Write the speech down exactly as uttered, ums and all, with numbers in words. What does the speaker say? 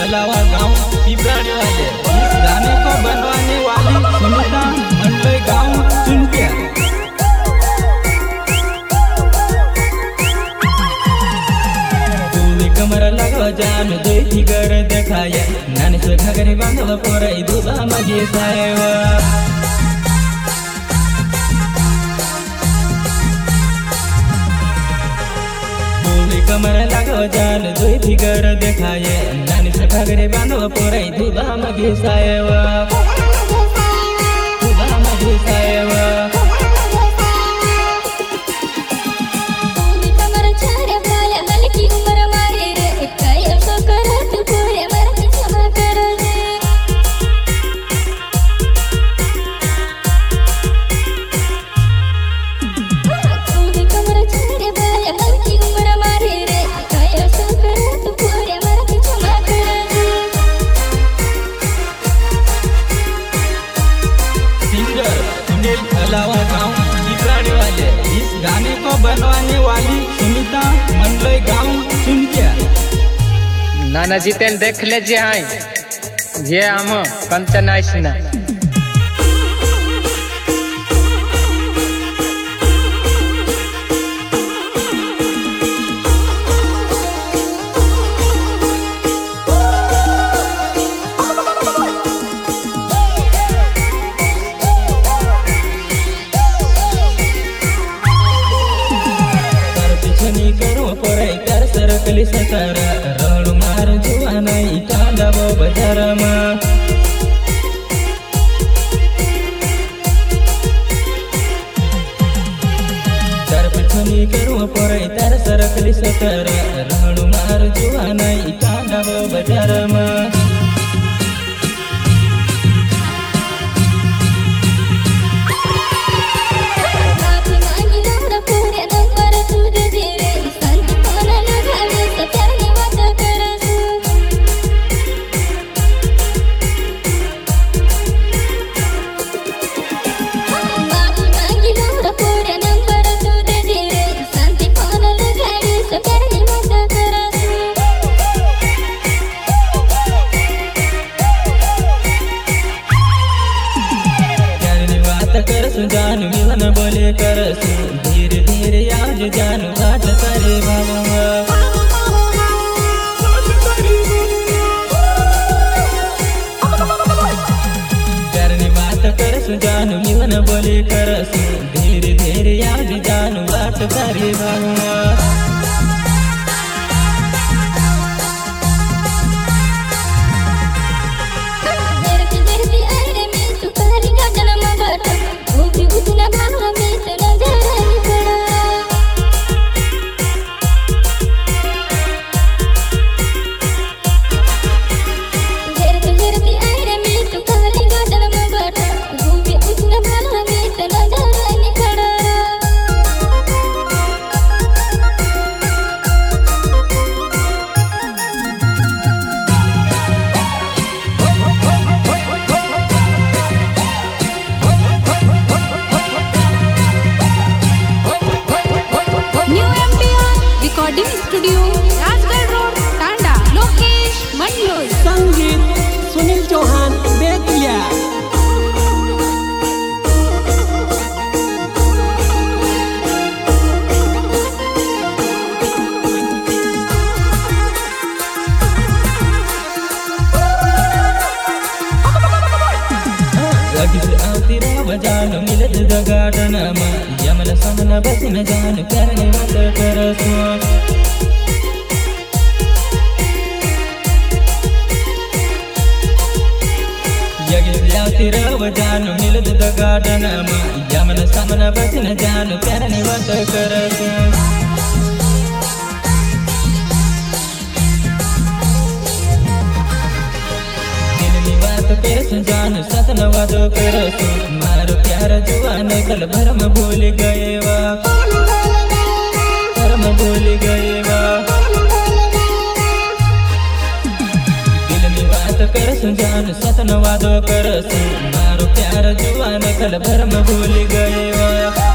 अलावा गांव पिपराड़ी वाले इस गाने को बनवाने वाली सुनीता मंडलोई गांव चुनकिया। तूने कमर लगो जान दे फिगर देखाया नानी से घगरी बांधव पोरई दूधा मगे सायवा। कमर लगो जान दुई फिगर देखाए नानी से घगरे बांधव पोरई दूधा मगे सायवा दूधा मगे सायवा। अलावा गांव पिपराड़ी वाले इस गाने को बनवाने वाली सुनीता मंडलोई गांव चुनकिया। नाना जी तेन देख लीजिए हाई ये हम कंचन आइसना सरकली सतार रणु मार जुआना इटांडावो बजारमा। तार पिछनी करू पोरई तार सरकली सतार रणु मार जुआना इटांडावो बजारमा। जान मिलन बोले करसु धीरे धीरे आज जान बात करे बाबा। करनी बात करसु जान मिलन बोले करसु धीरे धीरे आज जान बात करे बाबा। Recording studio Rajgarh road Tanda Lokesh Mandloi. संगीत सुनील चौहान बेतिया। जान मिलत जगाडन यमन समन बसन जान करने मत करसो। यगिल जान मिलत जगाडन यमन समन बसन जान करने मत करसो। जान सतन वादो करसु मारो प्यार जुआन कल भरम भूल गए वा भरम भूल गए वा। दिल में बात करसु जान सतन वादो करसु मारो प्यार जुआन कल भरम भूल गए वा।